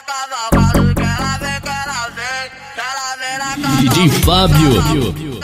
cavalgando, que ela vem, que ela vem, que ela vem na cavalgada. DJ Fábio.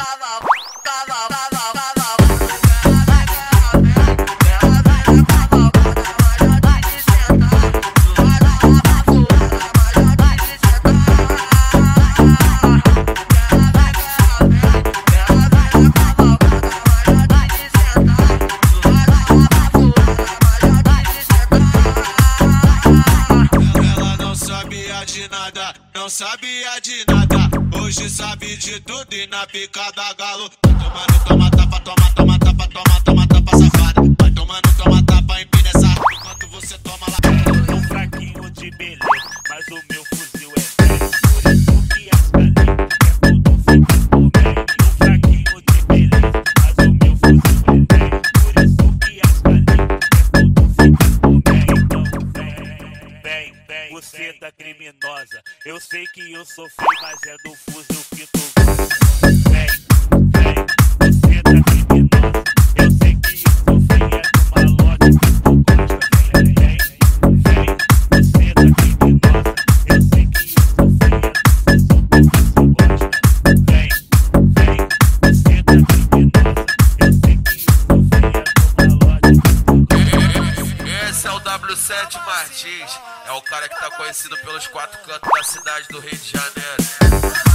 Não sabia de nada, hoje sabe de tudo e na picada galo. Tomando, toma tapa, toma, toma tapa, toma, toma tapa, safada. Vai tomando, toma tapa, empina essa enquanto você toma lá. Tô fraquinho de beleza, mas o meu fuzil é velho. Por isso que as galinhas é tudo feito por bem. Tô fraquinho de beleza, mas o meu fuzil é velho. Por isso que as galinhas é tudo feito por bem. Então vem, você tá criminosa. Eu sei que eu sou feio, mas é do fuzil que tu vem, você tá criminosa. Eu sei que eu sou feio, é do malote que tu gosta. Vem, você tá criminosa. Eu sei que eu sou feio, é do fuzil que tu gosta. Vem, você tá criminosa. Eu sei que eu sou feio, é do malote que tu gosta. Esse é o W7 Martins, é o cara que tá conhecido pelos 4 cantos da cidade do Rio de Janeiro.